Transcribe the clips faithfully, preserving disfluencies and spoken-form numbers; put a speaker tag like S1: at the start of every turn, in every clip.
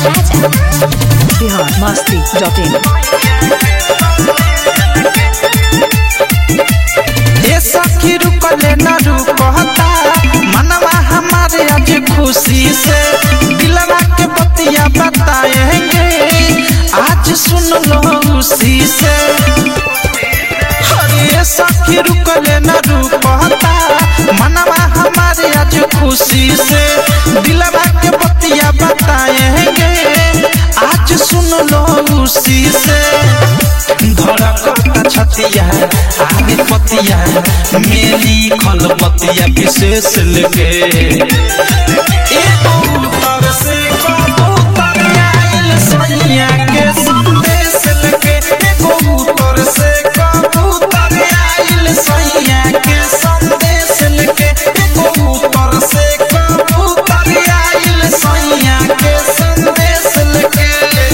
S1: राजा
S2: Bihar Masti dot इन।
S3: ये सखी रुकले न रुकता मनवा हमारे आज खुशी से दिलवा के बतिया बताएंगे आज सुन लो उसी से। अरे सखी रुकले न रुकता मनवा हमारे आज खुशी से दिलवा के बतिया बताएंगे आज सुन लो उसी से। धड़कता छतिया आगे पतिया मेरी खल पतिया विशेष लेके कबूतर से कबूतर आइल सैया के संदेश लेके कबूतर से कबूतर आइल सैया के संदेश लेके कबूतर से कबूतर आइल सैया के संदेश लेके।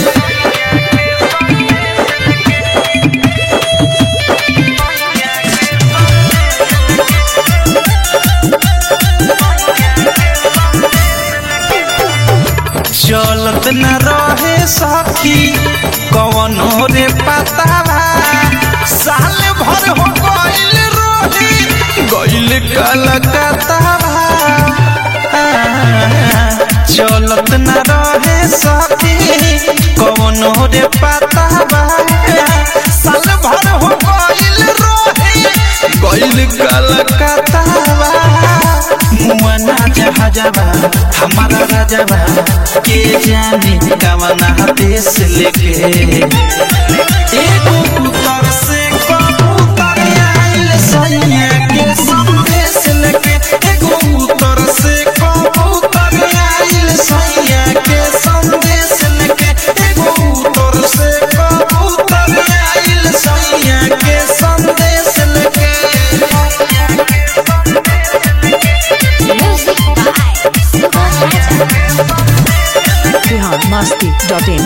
S3: चलत न रहे सखी कवनो रे पतावा साल भर हो गइल रोही गइल कलकत्तावा। चलत न रहे सखी कवनो रे पतावा साल भर हो गइल रोही गइल कलकत्तावा। मुआना जहाजवा हमारा राजवा के जाने कवना देश लेके कबूतर से कबूतर आइल सैया के संदेश लेके कबूतर से कबूतर आइल सैया के संदेश लेके कबूतर से कबूतर आइल सैया के संदेश लेके।
S2: Bihar Masti dot in.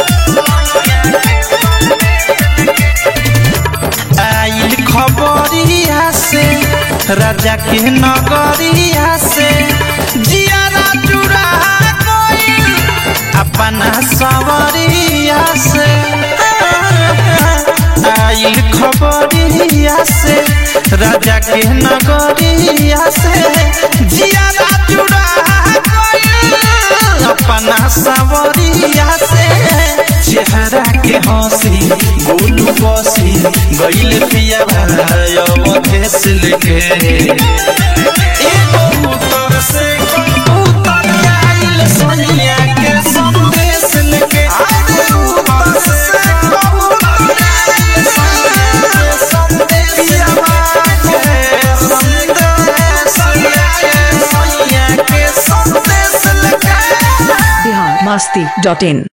S3: आइल खबरिया से राजा के नगरिया से जियारा जुड़ा गइल अपना सवरिया से। आइल खबरिया से राजा के नगरिया से जियारा जुड़ा गइल अपना सवरिया से। चेहरा के हंसी गोलू बसी गइल पिया अवधेश लेके कबूतर से कबूतर आइल सैया के संदेश लेके कबूतर से कबूतर आइल सैया के संदेश लेके
S2: बिहार मस्ती डॉट इन।